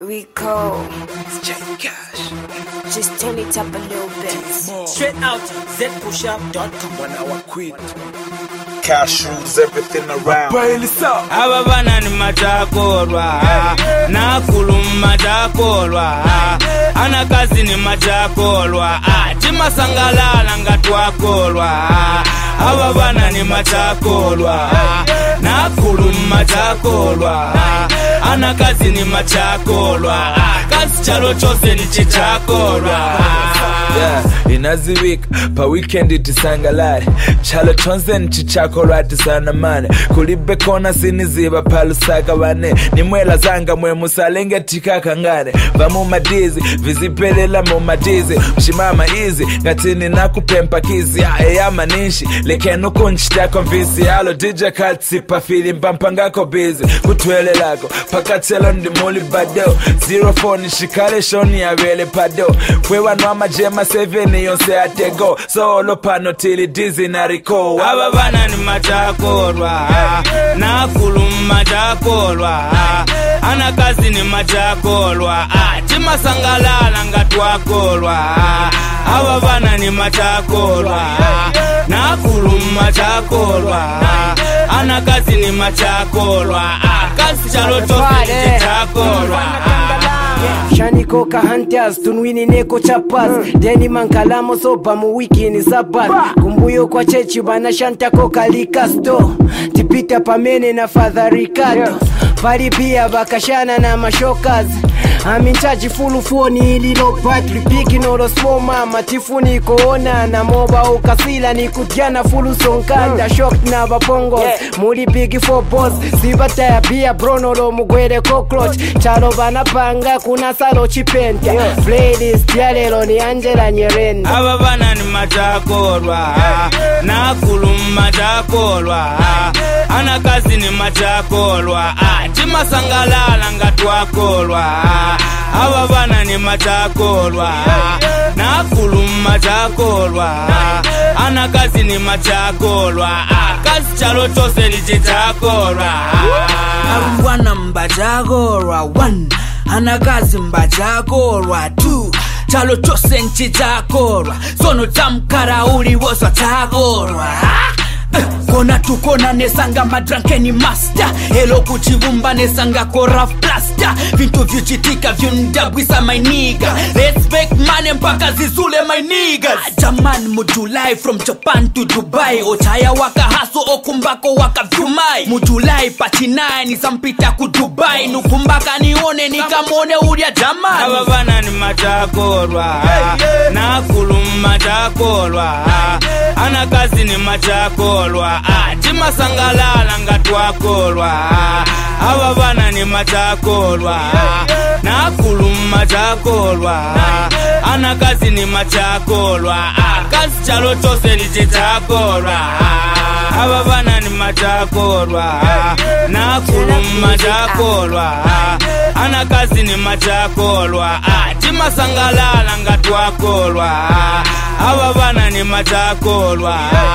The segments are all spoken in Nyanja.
Rico, Cash. just turn it up a little bit. Straight out zpushup.com. 1 hour quit. Cash rules everything around. Aba bana ni machakorwa nakulu machakorwa anakazi ni machakorwa timasangalala nga twakolwa aba bana ni machakorwa nakulu machakorwa anakazi ni machakorwa kazi chalo chose ni chichakorwa. Inaziwika pa weekend tisangalale chalo chonse nchichakorwa tisanamane kulibe kona siniziba palusaka bane nimwela zanga mwe musalenge tikakangane vamu madizi vizipelela mu madizi mshimama izi ngatini nakupempa kizi eyama ninshi lekeno kunchita konvisi alo DJ Katsi pa fili mpampangako busy kutwele lako pakatelo ndimuli bado 04 nishikale shoni abele pado kwewa nwa majema 7 yonse atego solo pano tili dizi na Rico. Aba bana ni machakorwa nakulu machakorwa anakazi ni machakorwa timasangalala nga twakolwa aba bana ni machakorwa nakulu machakorwa anakazi ni machakorwa kazi chalo chose ni chichakorwa. Shani koka hunters tunwini neko chapas deni mankalamo soba mu wiki ni sabat kumbuyo kwa chechi bana shanta koka likasto tipita pamene na Father Ricardo pali pia bakashana na mashokas aminchaji fulu foni ililo patri piki noro small mama tifuni koona na moba ukasila ni kutiana fulu sonkanda shock na bapongo muli bigi for boss sibata ya bia bronolo mugwere cockroach chalo bana panga kuna salo chipenta playlist ya lelo ni Angela Nyerenda. Aba bana ni machakorwa nakulu machakorwa anakazi ni machakorwa timasangalala nga twakolwa aba bana ni machakorwa nakulu machakorwa anakazi ni machakorwa kazi chalo chose ni chichakorwa. Abwana mbachakorwa 1 anakazi mbachakorwa 2 chalo chose nchichakorwa sono tamkara uli wosa chakorwa kona tukona nesanga madrankeni master elo kuchivumba nesanga kora plaster vintu vichitika vyundabwisa my nigga let's make money mpaka zizule my niggas jaman mu July from Japan to Dubai ochaya waka haso okumbako waka vyumai mu July patinai nisampita ku Dubai nukumbaka nione nikamone ulia jaman. Aba bana ni machakorwa nakulu machakorwa anakazi ni machakorwa timasangalala nga twakolwa aba bana ni machakorwa nakulu machakorwa anakazi ni machakorwa kazi chalo chose ni chichakorwa. Aba bana ni machakorwa nakulu machakorwa anakazi ni machakorwa timasangalala nga twakolwa aba bana ni machakorwa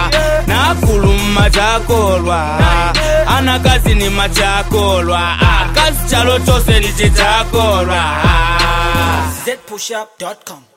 nakulu machakorwa anakazi ni machakorwa kazi chalo chose ni chichakorwa. zpushup.com.